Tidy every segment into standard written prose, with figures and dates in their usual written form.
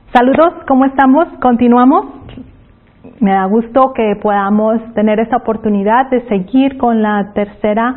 Saludos, ¿cómo estamos? Continuamos. Me da gusto que podamos tener esta oportunidad de seguir con la tercera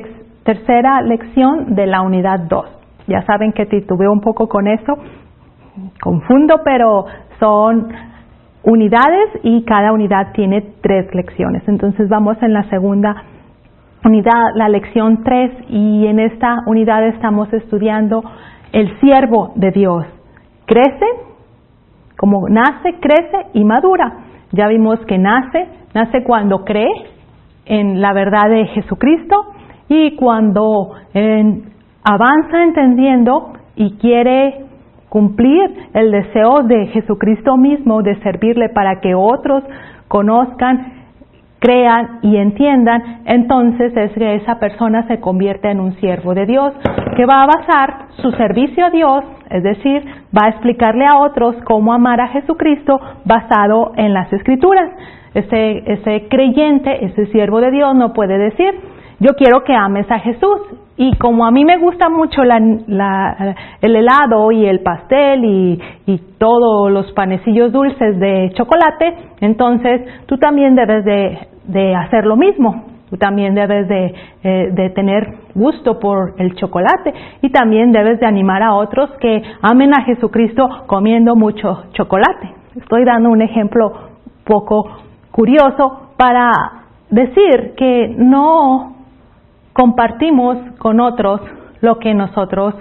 lección de la unidad 2. Ya saben que titubeo un poco con eso, confundo, pero son unidades y cada unidad tiene 3 lecciones. Entonces vamos en la segunda unidad, la lección 3, y en esta unidad estamos estudiando el siervo de Dios. Crece, como nace, crece y madura. Ya vimos que nace cuando cree en la verdad de Jesucristo y cuando avanza entendiendo y quiere cumplir el deseo de Jesucristo mismo de servirle para que otros conozcan, crean y entiendan. Entonces es que esa persona se convierte en un siervo de Dios que va a basar su servicio a Dios, es decir, va a explicarle a otros cómo amar a Jesucristo basado en las Escrituras. Ese creyente, ese siervo de Dios no puede decir: yo quiero que ames a Jesús, y como a mí me gusta mucho el helado y el pastel y todos los panecillos dulces de chocolate, entonces tú también debes de hacer lo mismo. Tú también debes de tener gusto por el chocolate y también debes de animar a otros que amen a Jesucristo comiendo mucho chocolate. Estoy dando un ejemplo poco curioso para decir que no compartimos con otros a lo que nosotros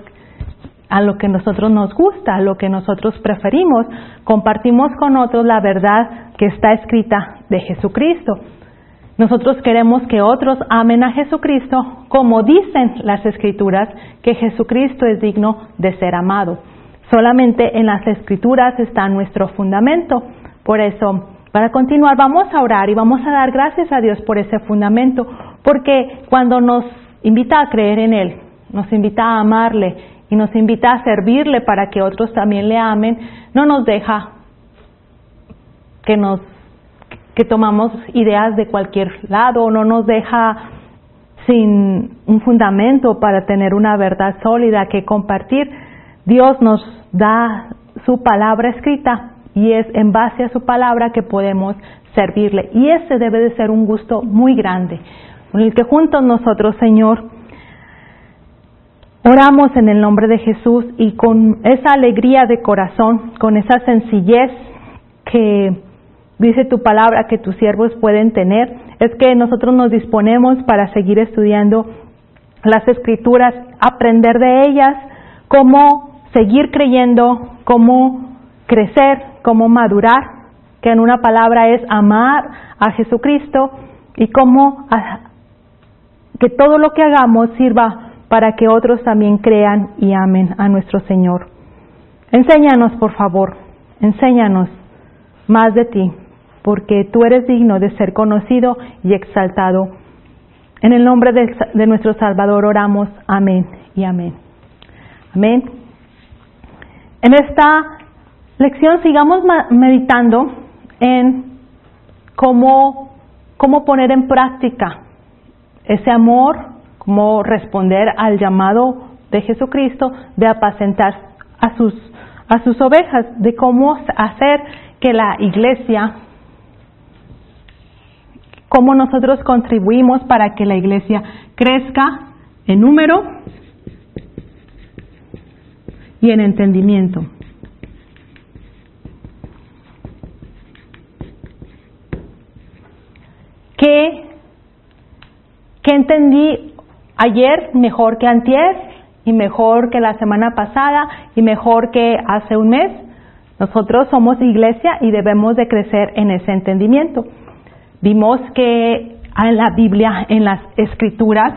nos gusta, a lo que nosotros preferimos. Compartimos con otros la verdad que está escrita de Jesucristo. Nosotros queremos que otros amen a Jesucristo como dicen las Escrituras, que Jesucristo es digno de ser amado. Solamente en las Escrituras está nuestro fundamento. Por eso, para continuar, vamos a orar y vamos a dar gracias a Dios por ese fundamento, porque cuando nos invita a creer en Él, nos invita a amarle y nos invita a servirle para que otros también le amen, no nos deja que tomamos ideas de cualquier lado, no nos deja sin un fundamento para tener una verdad sólida que compartir. Dios nos da su palabra escrita y es en base a su palabra que podemos servirle, y ese debe de ser un gusto muy grande, con el que juntos nosotros, Señor, oramos en el nombre de Jesús, y con esa alegría de corazón, con esa sencillez que dice tu palabra que tus siervos pueden tener, es que nosotros nos disponemos para seguir estudiando las Escrituras, aprender de ellas, cómo seguir creyendo, cómo crecer, cómo madurar, que en una palabra es amar a Jesucristo, y cómo que todo lo que hagamos sirva para que otros también crean y amen a nuestro Señor. Enséñanos, por favor, enséñanos más de ti, porque tú eres digno de ser conocido y exaltado. En el nombre de nuestro Salvador oramos. Amén y amén. Amén. En esta lección sigamos meditando en cómo poner en práctica ese amor, cómo responder al llamado de Jesucristo de apacentar a sus ovejas, de cómo hacer que la iglesia, cómo nosotros contribuimos para que la iglesia crezca en número y en entendimiento. ¿Qué entendí ayer mejor que antier, y mejor que la semana pasada, y mejor que hace un mes? Nosotros somos iglesia y debemos de crecer en ese entendimiento. Vimos que en la Biblia, en las Escrituras,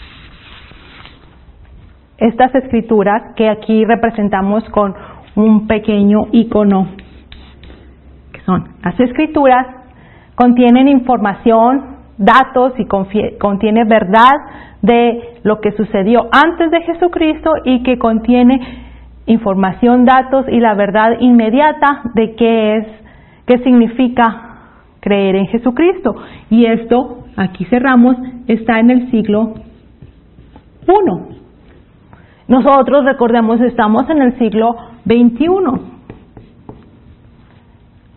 estas Escrituras que aquí representamos con un pequeño icono, que son las Escrituras, contienen información, datos y contiene verdad de lo que sucedió antes de Jesucristo, y que contiene información, datos y la verdad inmediata de qué significa creer en Jesucristo. Y esto, aquí cerramos, está en el siglo I. Nosotros, recordemos, estamos en el siglo XXI.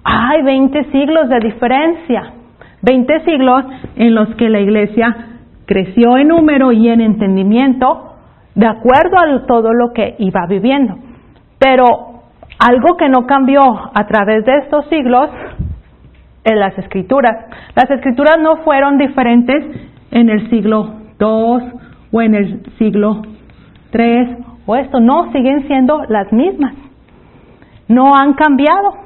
hay 20 siglos de diferencia. 20 siglos en los que la iglesia creció en número y en entendimiento de acuerdo a todo lo que iba viviendo. Pero algo que no cambió a través de estos siglos es las escrituras. Las escrituras no fueron diferentes en el siglo II o en el siglo III o esto, no, siguen siendo las mismas. No han cambiado.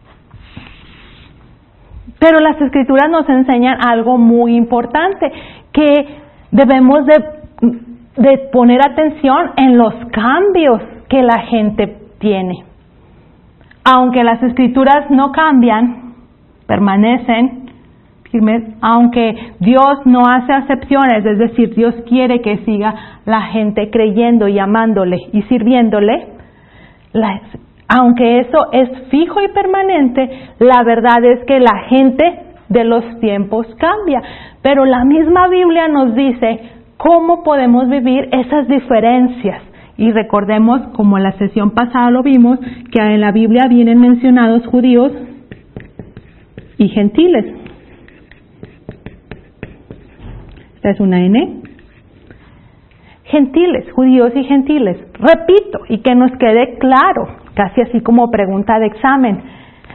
Pero las escrituras nos enseñan algo muy importante, que debemos de poner atención en los cambios que la gente tiene. Aunque las escrituras no cambian, permanecen firmes, aunque Dios no hace acepciones, es decir, Dios quiere que siga la gente creyendo y amándole y sirviéndole, aunque eso es fijo y permanente, la verdad es que la gente de los tiempos cambia. Pero la misma Biblia nos dice cómo podemos vivir esas diferencias. Y recordemos, como en la sesión pasada lo vimos, que en la Biblia vienen mencionados judíos y gentiles. Esta es una N. Gentiles, judíos y gentiles. Repito, y que nos quede claro, casi así como pregunta de examen.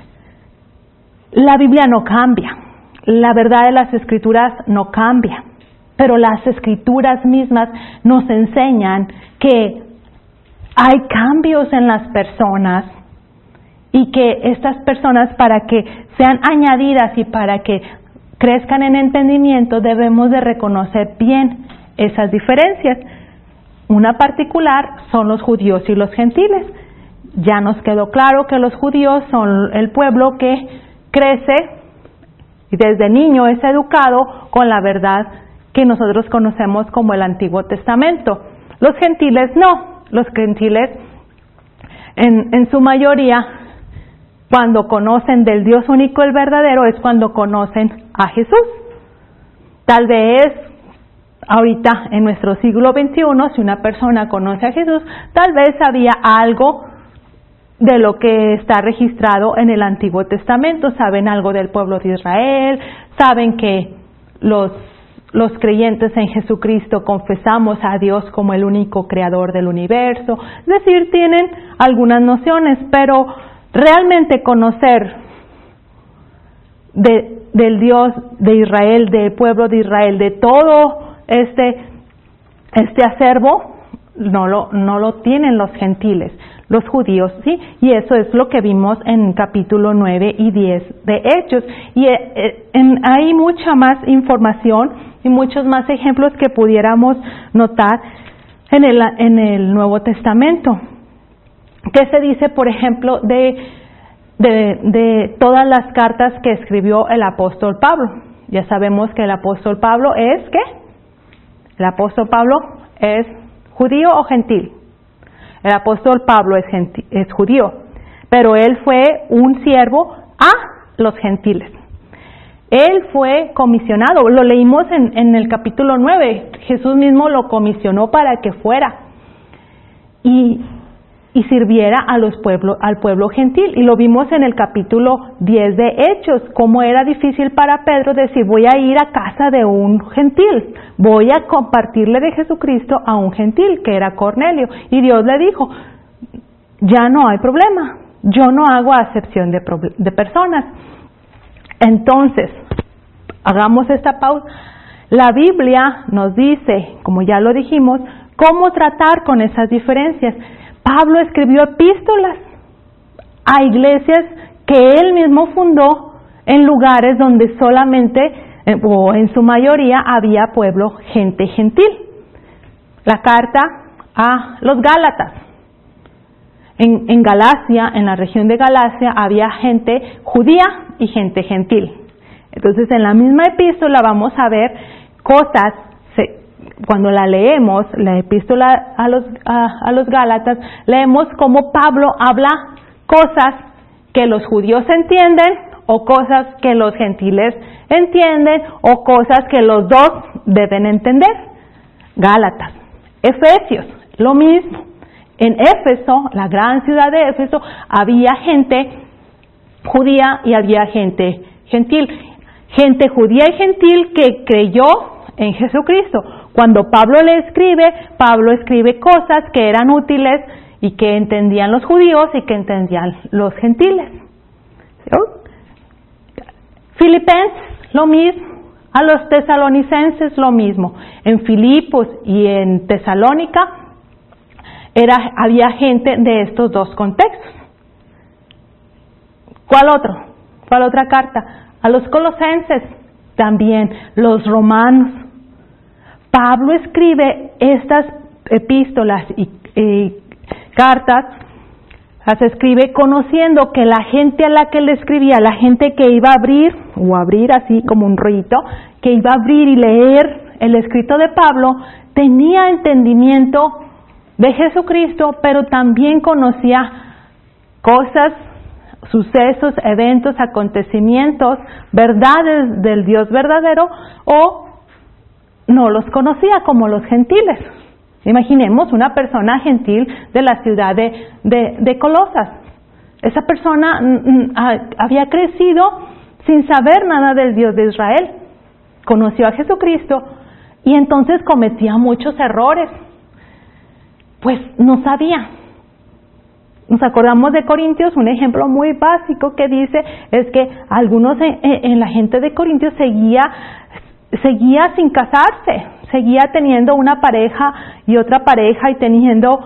La Biblia no cambia, la verdad de las escrituras no cambia, pero las escrituras mismas nos enseñan que hay cambios en las personas y que estas personas, para que sean añadidas y para que crezcan en entendimiento, debemos de reconocer bien esas diferencias. Una particular son los judíos y los gentiles. Ya nos quedó claro que los judíos son el pueblo que crece y desde niño es educado con la verdad que nosotros conocemos como el Antiguo Testamento. Los gentiles no. Los gentiles en su mayoría, cuando conocen del Dios único el verdadero, es cuando conocen a Jesús. Tal vez ahorita en nuestro siglo XXI, si una persona conoce a Jesús, tal vez sabía algo de lo que está registrado en el Antiguo Testamento, saben algo del pueblo de Israel, saben que los creyentes en Jesucristo confesamos a Dios como el único creador del universo, es decir, tienen algunas nociones, pero realmente conocer del Dios de Israel, del pueblo de Israel, de todo este acervo, no lo tienen los gentiles. Los judíos, ¿sí? Y eso es lo que vimos en capítulo 9 y 10 de Hechos. Y hay mucha más información y muchos más ejemplos que pudiéramos notar en el Nuevo Testamento. ¿Qué se dice, por ejemplo, de todas las cartas que escribió el apóstol Pablo? Ya sabemos que el apóstol Pablo es, ¿qué? El apóstol Pablo es judío o gentil. El apóstol Pablo es judío, pero él fue un siervo a los gentiles. Él fue comisionado, lo leímos en el capítulo 9, Jesús mismo lo comisionó para que fuera y sirviera al pueblo gentil. Y lo vimos en el capítulo 10 de Hechos, cómo era difícil para Pedro decir, voy a ir a casa de un gentil, voy a compartirle de Jesucristo a un gentil, que era Cornelio. Y Dios le dijo, ya no hay problema, yo no hago acepción de personas. Entonces, hagamos esta pausa. La Biblia nos dice, como ya lo dijimos, cómo tratar con esas diferencias. Pablo escribió epístolas a iglesias que él mismo fundó en lugares donde solamente, o en su mayoría, había pueblo, gente gentil. La carta a los Gálatas. En Galacia, en la región de Galacia, había gente judía y gente gentil. Entonces, en la misma epístola vamos a ver cosas. Cuando la leemos, la epístola a los Gálatas, leemos cómo Pablo habla cosas que los judíos entienden o cosas que los gentiles entienden o cosas que los dos deben entender. Gálatas. Efesios, lo mismo. En Éfeso, la gran ciudad de Éfeso, había gente judía y había gente gentil. Gente judía y gentil que creyó en Jesucristo. Cuando Pablo escribe cosas que eran útiles y que entendían los judíos y que entendían los gentiles. ¿Sí? Filipenses, lo mismo. A los tesalonicenses, lo mismo. En Filipos y en Tesalónica había gente de estos dos contextos. ¿Cuál otro? ¿Cuál otra carta? A los colosenses también, los romanos. Pablo escribe estas epístolas y cartas, las escribe conociendo que la gente a la que le escribía, la gente que iba a abrir así como un rollito, que iba a abrir y leer el escrito de Pablo, tenía entendimiento de Jesucristo, pero también conocía cosas, sucesos, eventos, acontecimientos, verdades del Dios verdadero, o no los conocía como los gentiles. Imaginemos una persona gentil de la ciudad de Colosas. Esa persona había crecido sin saber nada del Dios de Israel. Conoció a Jesucristo y entonces cometía muchos errores. Pues no sabía. Nos acordamos de Corintios, un ejemplo muy básico que dice es que algunos en la gente de Corintios seguía sin casarse, seguía teniendo una pareja y otra pareja y teniendo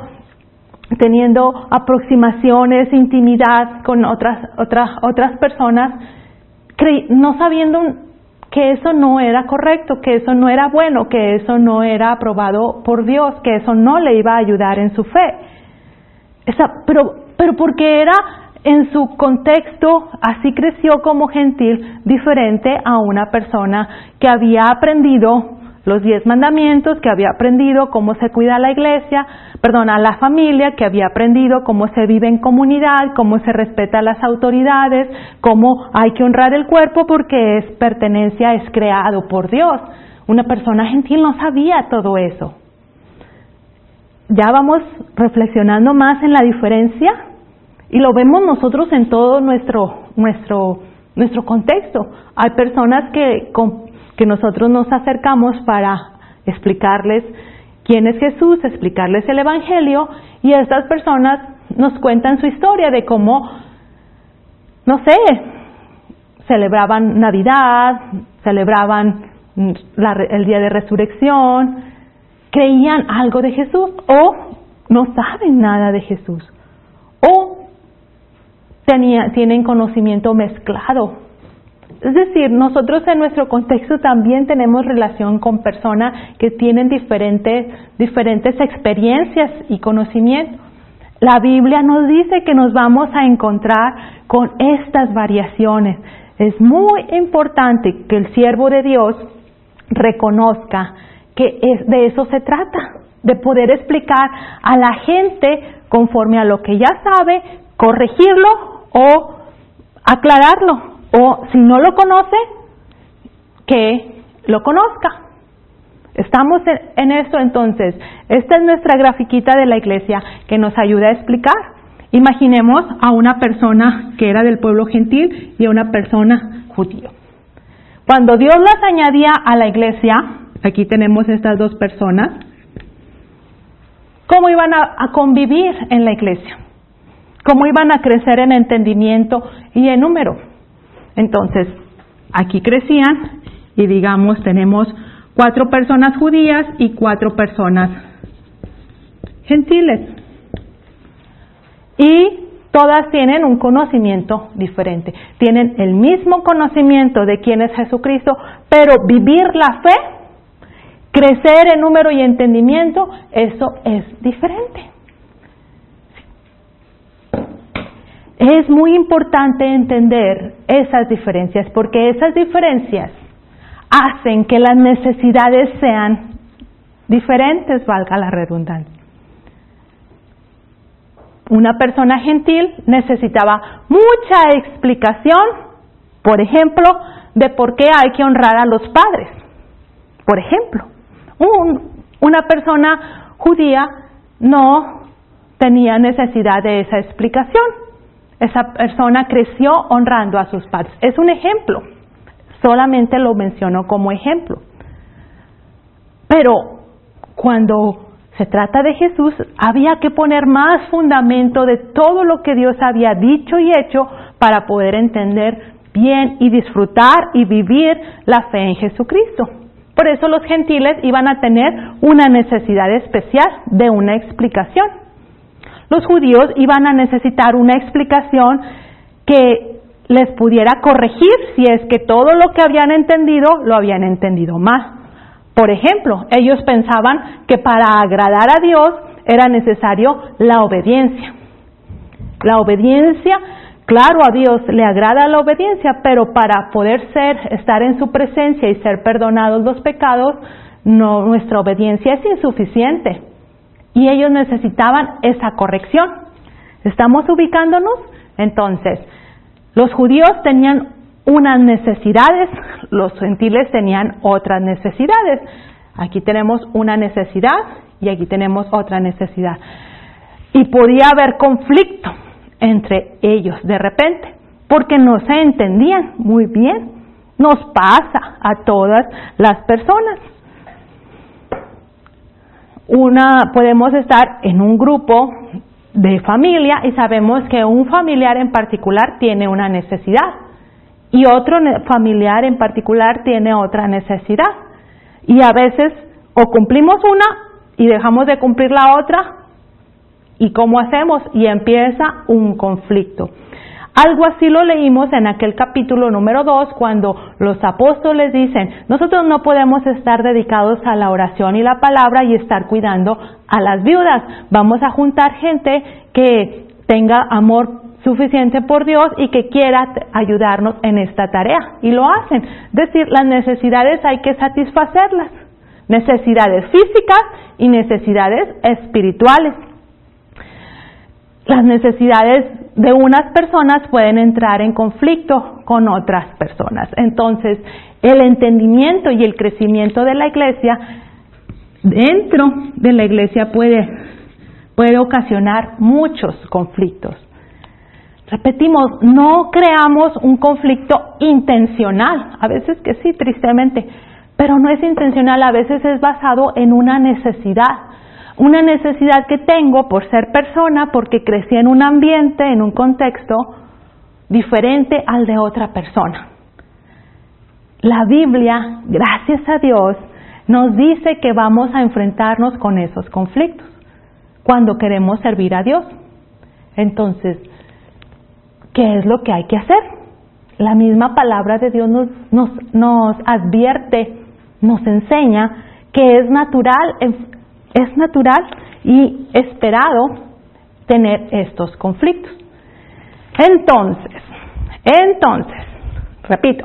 aproximaciones, intimidad con otras personas, no sabiendo que eso no era correcto, que eso no era bueno, que eso no era aprobado por Dios, que eso no le iba a ayudar en su fe. Pero porque era en su contexto, así creció como gentil, diferente a una persona que había aprendido los 10 mandamientos, que había aprendido cómo se cuida la la familia, que había aprendido cómo se vive en comunidad, cómo se respeta a las autoridades, cómo hay que honrar el cuerpo porque es creado por Dios. Una persona gentil no sabía todo eso. Ya vamos reflexionando más en la diferencia y lo vemos nosotros en todo nuestro contexto. Hay personas que nosotros nos acercamos para explicarles quién es Jesús, explicarles el Evangelio, y estas personas nos cuentan su historia de cómo, celebraban Navidad, celebraban el día de resurrección, creían algo de Jesús o no saben nada de Jesús o tienen conocimiento mezclado. Es decir, nosotros en nuestro contexto también tenemos relación con personas que tienen diferentes experiencias y conocimientos. La Biblia nos dice que nos vamos a encontrar con estas variaciones. Es muy importante que el siervo de Dios reconozca que de eso se trata, de poder explicar a la gente conforme a lo que ya sabe, corregirlo o aclararlo. O si no lo conoce, que lo conozca. Estamos en esto entonces. Esta es nuestra grafiquita de la iglesia que nos ayuda a explicar. Imaginemos a una persona que era del pueblo gentil y a una persona judío. Cuando Dios las añadía a la iglesia, aquí tenemos estas dos personas, ¿cómo iban a convivir en la iglesia? ¿Cómo iban a crecer en entendimiento y en número? Entonces, aquí crecían y digamos tenemos 4 personas judías y 4 personas gentiles. Y todas tienen un conocimiento diferente. Tienen el mismo conocimiento de quién es Jesucristo, pero vivir la fe, crecer en número y entendimiento, eso es diferente. Es muy importante entender esas diferencias, porque esas diferencias hacen que las necesidades sean diferentes, valga la redundancia. Una persona gentil necesitaba mucha explicación, por ejemplo, de por qué hay que honrar a los padres. Por ejemplo, una persona judía no tenía necesidad de esa explicación. esa persona creció honrando a sus padres. Es un ejemplo, solamente lo menciono como ejemplo. Pero cuando se trata de Jesús, había que poner más fundamento de todo lo que Dios había dicho y hecho para poder entender bien y disfrutar y vivir la fe en Jesucristo. Por eso los gentiles iban a tener una necesidad especial de una explicación. Los judíos iban a necesitar una explicación que les pudiera corregir si es que todo lo que habían entendido lo habían entendido mal. Por ejemplo, ellos pensaban que para agradar a Dios era necesario la obediencia. La obediencia, claro, a Dios le agrada la obediencia, pero para poder estar en su presencia y ser perdonados los pecados, nuestra obediencia es insuficiente. Y ellos necesitaban esa corrección. ¿Estamos ubicándonos? Entonces, los judíos tenían unas necesidades, los gentiles tenían otras necesidades. Aquí tenemos una necesidad y aquí tenemos otra necesidad. Y podía haber conflicto entre ellos de repente, porque no se entendían muy bien. Nos pasa a todas las personas. Podemos estar en un grupo de familia y sabemos que un familiar en particular tiene una necesidad y otro familiar en particular tiene otra necesidad. Y a veces o cumplimos una y dejamos de cumplir la otra. ¿Y cómo hacemos? Y empieza un conflicto. Algo así lo leímos en aquel capítulo número 2, cuando los apóstoles dicen, nosotros no podemos estar dedicados a la oración y la palabra y estar cuidando a las viudas. Vamos a juntar gente que tenga amor suficiente por Dios y que quiera ayudarnos en esta tarea. Y lo hacen. Es decir, las necesidades hay que satisfacerlas. Necesidades físicas y necesidades espirituales. Las necesidades de unas personas pueden entrar en conflicto con otras personas. Entonces, el entendimiento y el crecimiento de la iglesia, dentro de la iglesia puede ocasionar muchos conflictos. Repetimos, no creamos un conflicto intencional. A veces que sí, tristemente, pero no es intencional, a veces es basado en una necesidad. Una necesidad que tengo por ser persona, porque crecí en un ambiente, en un contexto diferente al de otra persona. La Biblia, gracias a Dios, nos dice que vamos a enfrentarnos con esos conflictos cuando queremos servir a Dios. Entonces, ¿qué es lo que hay que hacer? La misma palabra de Dios nos advierte, nos enseña que es natural y esperado tener estos conflictos. Entonces, repito,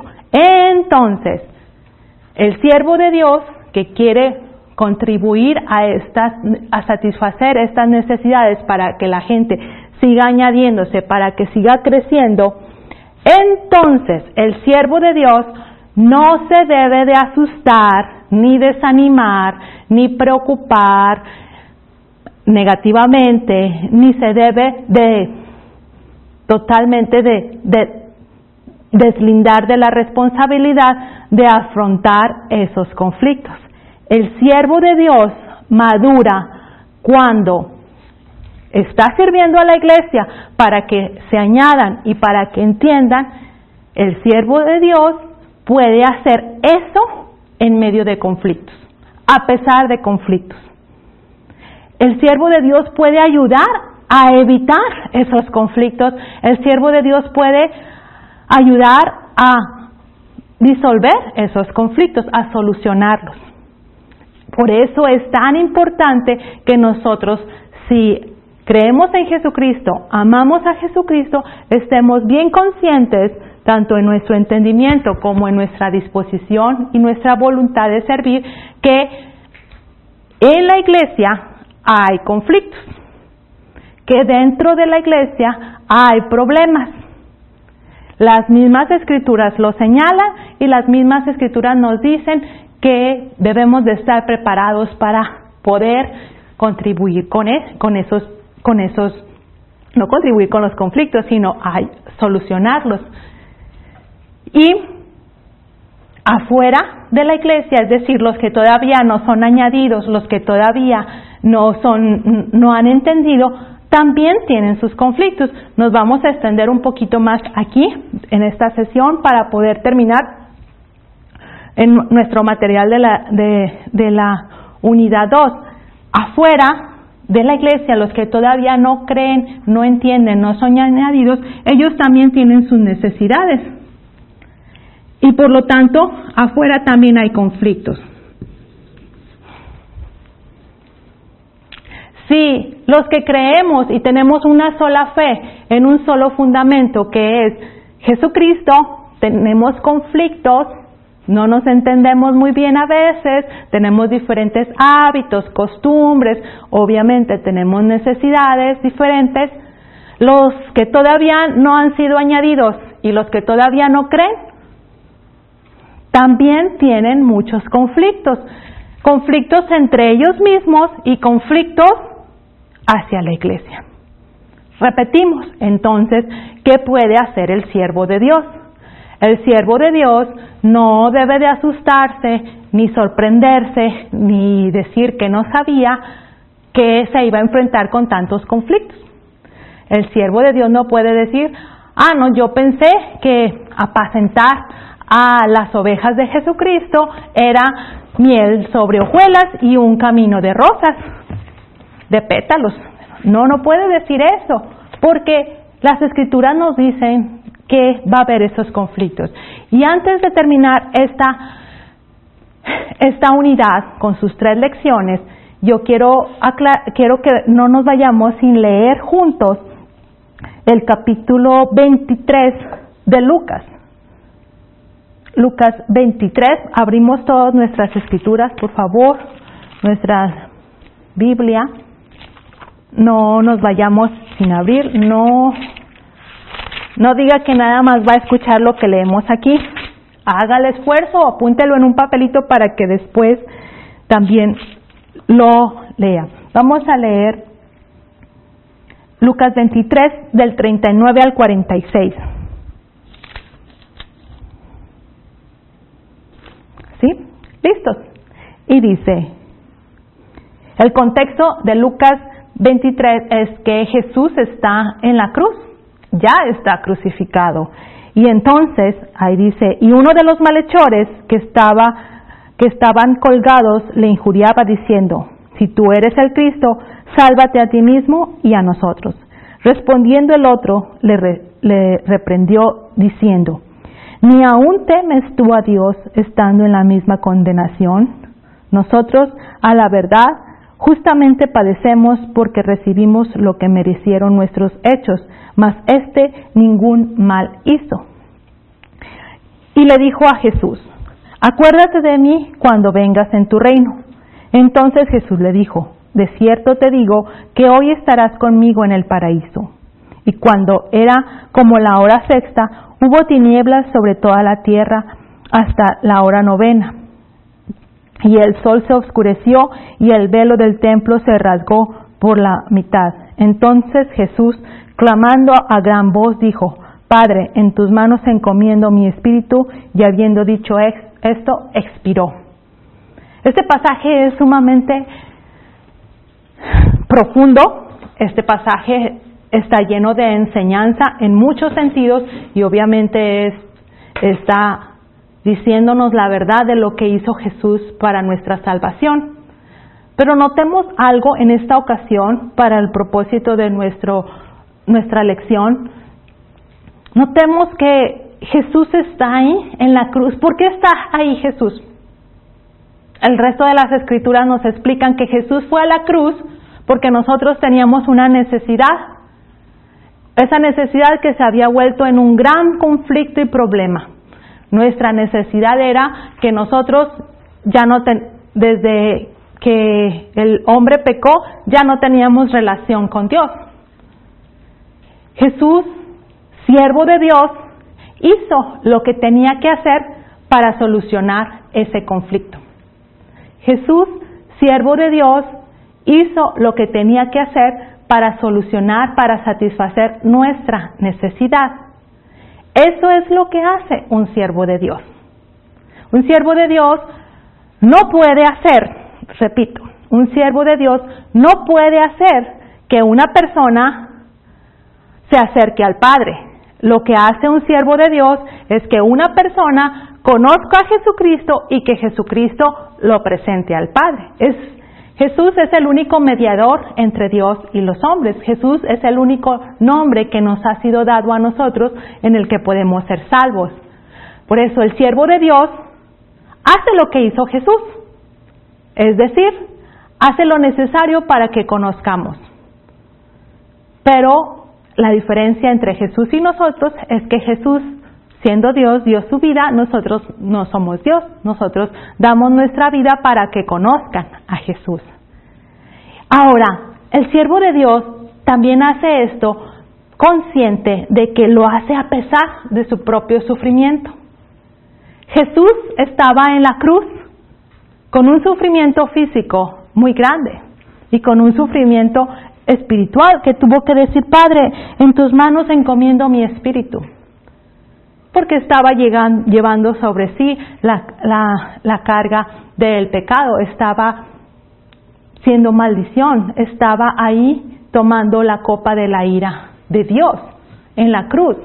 el siervo de Dios que quiere contribuir a satisfacer estas necesidades para que la gente siga añadiéndose, para que siga creciendo, entonces el siervo de Dios no se debe de asustar, ni desanimar, ni preocupar negativamente, ni se debe de totalmente de deslindar de la responsabilidad de afrontar esos conflictos. El siervo de Dios madura cuando está sirviendo a la iglesia para que se añadan y para que entiendan. El siervo de Dios puede hacer eso en medio de conflictos, a pesar de conflictos. El siervo de Dios puede ayudar a evitar esos conflictos. El siervo de Dios puede ayudar a disolver esos conflictos, a solucionarlos. Por eso es tan importante que nosotros, si creemos en Jesucristo, amamos a Jesucristo, estemos bien conscientes, tanto en nuestro entendimiento como en nuestra disposición y nuestra voluntad de servir, que en la iglesia hay conflictos, que dentro de la iglesia hay problemas. Las mismas escrituras lo señalan y las mismas escrituras nos dicen que debemos de estar preparados para poder contribuir con esos no contribuir con los conflictos, sino a solucionarlos. Y afuera de la iglesia, es decir, los que todavía no son añadidos, los que todavía no han entendido, también tienen sus conflictos. Nos vamos a extender un poquito más aquí, en esta sesión, para poder terminar en nuestro material de la unidad 2. Afuera de la iglesia, los que todavía no creen, no entienden, no son añadidos, ellos también tienen sus necesidades. Y por lo tanto, afuera también hay conflictos. Si los que creemos y tenemos una sola fe en un solo fundamento, que es Jesucristo, tenemos conflictos, no nos entendemos muy bien a veces, tenemos diferentes hábitos, costumbres, obviamente tenemos necesidades diferentes. Los que todavía no han sido añadidos y los que todavía no creen, también tienen muchos conflictos. Conflictos entre ellos mismos y conflictos hacia la iglesia. Repetimos, entonces, ¿qué puede hacer el siervo de Dios? El siervo de Dios no debe de asustarse, ni sorprenderse, ni decir que no sabía que se iba a enfrentar con tantos conflictos. El siervo de Dios no puede decir, no, yo pensé que apacentar a las ovejas de Jesucristo era miel sobre hojuelas y un camino de rosas, de pétalos. No puede decir eso, porque las Escrituras nos dicen que va a haber esos conflictos. Y antes de terminar esta unidad con sus 3 lecciones, yo quiero que no nos vayamos sin leer juntos el capítulo 23 de Lucas. Lucas 23, abrimos todas nuestras escrituras, por favor, nuestra Biblia. No nos vayamos sin abrir, no diga que nada más va a escuchar lo que leemos aquí. Haga el esfuerzo, apúntelo en un papelito para que después también lo lea. Vamos a leer Lucas 23 del 39 al 46. ¿Sí? ¿Listos? Y dice, el contexto de Lucas 23 es que Jesús está en la cruz, ya está crucificado. Y entonces, ahí dice, y uno de los malhechores que estaban colgados le injuriaba diciendo, si tú eres el Cristo, sálvate a ti mismo y a nosotros. Respondiendo el otro, le reprendió diciendo, ¿ni aún temes tú a Dios estando en la misma condenación? Nosotros, a la verdad, justamente padecemos porque recibimos lo que merecieron nuestros hechos, mas ningún mal hizo. Y le dijo a Jesús, acuérdate de mí cuando vengas en tu reino. Entonces Jesús le dijo, de cierto te digo que hoy estarás conmigo en el paraíso. Y cuando era como la hora 6:00, hubo tinieblas sobre toda la tierra hasta la hora 9:00. Y el sol se oscureció y el velo del templo se rasgó por la mitad. Entonces Jesús, clamando a gran voz, dijo, Padre, en tus manos encomiendo mi espíritu, y habiendo dicho esto, expiró. Este pasaje es sumamente profundo. Este pasaje está lleno de enseñanza en muchos sentidos y obviamente está diciéndonos la verdad de lo que hizo Jesús para nuestra salvación. Pero notemos algo en esta ocasión para el propósito de nuestra lección. Notemos que Jesús está ahí en la cruz. ¿Por qué está ahí Jesús? El resto de las escrituras nos explican que Jesús fue a la cruz porque nosotros teníamos una necesidad. Esa necesidad que se había vuelto en un gran conflicto y problema. Nuestra necesidad era que nosotros desde que el hombre pecó, ya no teníamos relación con Dios. Jesús, siervo de Dios, hizo lo que tenía que hacer para solucionar ese conflicto. Jesús, siervo de Dios, hizo lo que tenía que hacer para solucionar, para satisfacer nuestra necesidad. Eso es lo que hace un siervo de Dios. Un siervo de Dios no puede hacer, repito, un siervo de Dios no puede hacer que una persona se acerque al Padre. Lo que hace un siervo de Dios es que una persona conozca a Jesucristo y que Jesucristo lo presente al Padre. Jesús es el único mediador entre Dios y los hombres. Jesús es el único nombre que nos ha sido dado a nosotros en el que podemos ser salvos. Por eso el siervo de Dios hace lo que hizo Jesús, es decir, hace lo necesario para que conozcamos. Pero la diferencia entre Jesús y nosotros es que Jesús, siendo Dios, dio su vida, nosotros no somos Dios. Nosotros damos nuestra vida para que conozcan a Jesús. Ahora, el siervo de Dios también hace esto consciente de que lo hace a pesar de su propio sufrimiento. Jesús estaba en la cruz con un sufrimiento físico muy grande y con un sufrimiento espiritual que tuvo que decir: Padre, en tus manos encomiendo mi espíritu, porque estaba llevando sobre sí la carga del pecado, estaba siendo maldición, estaba ahí tomando la copa de la ira de Dios en la cruz.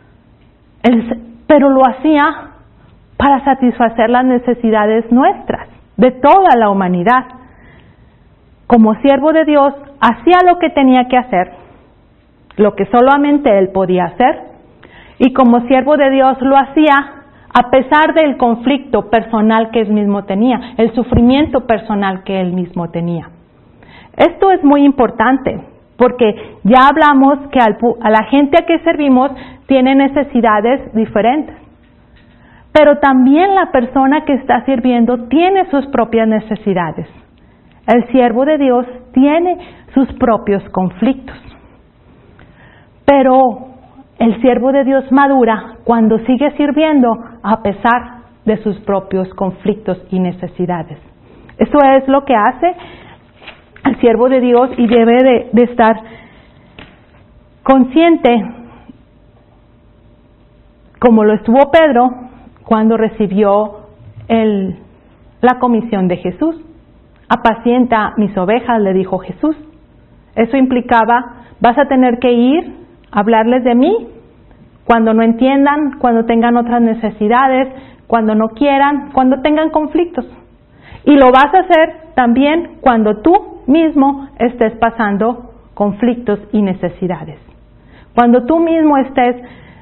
Pero lo hacía para satisfacer las necesidades nuestras, de toda la humanidad. Como siervo de Dios, hacía lo que tenía que hacer, lo que solamente Él podía hacer, y como siervo de Dios lo hacía a pesar del conflicto personal que Él mismo tenía, el sufrimiento personal que Él mismo tenía. Esto es muy importante, porque ya hablamos que a la gente a que servimos tiene necesidades diferentes. Pero también la persona que está sirviendo tiene sus propias necesidades. El siervo de Dios tiene sus propios conflictos. Pero el siervo de Dios madura cuando sigue sirviendo a pesar de sus propios conflictos y necesidades. Eso es lo que hace el siervo de Dios y debe de estar consciente, como lo estuvo Pedro cuando recibió la comisión de Jesús. Apacienta mis ovejas, le dijo Jesús. Eso implicaba: vas a tener que ir a hablarles de mí cuando no entiendan, cuando tengan otras necesidades, cuando no quieran, cuando tengan conflictos. Y lo vas a hacer también cuando tú mismo estés pasando conflictos y necesidades. Cuando tú mismo estés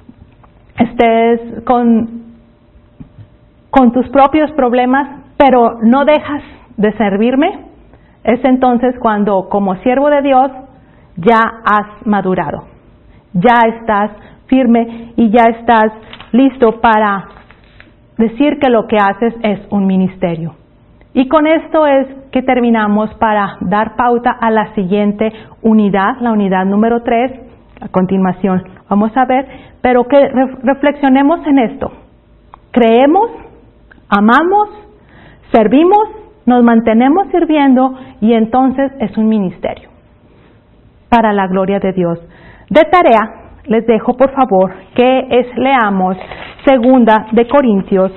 con tus propios problemas, pero no dejas de servirme, es entonces cuando, como siervo de Dios, ya has madurado, ya estás firme y ya estás listo para decir que lo que haces es un ministerio. Y con esto es que terminamos para dar pauta a la siguiente unidad, la unidad número 3, a continuación vamos a ver, pero que reflexionemos en esto. Creemos, amamos, servimos, nos mantenemos sirviendo y entonces es un ministerio para la gloria de Dios. De tarea les dejo, por favor, que leamos Segunda de Corintios,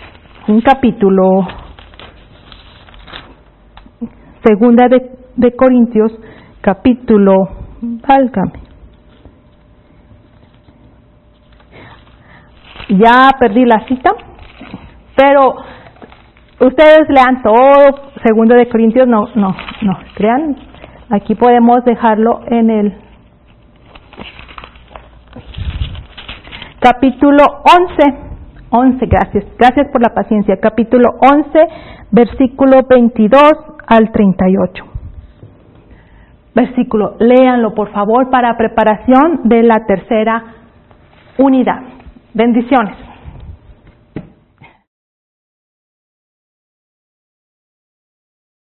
Segunda de Corintios, capítulo, válgame. Ya perdí la cita, pero ustedes lean todo, Segunda de Corintios, no, crean, aquí podemos dejarlo en el capítulo 11, gracias por la paciencia, capítulo 11, versículo 22 al 38. Versículo, léanlo por favor para preparación de la tercera unidad. Bendiciones.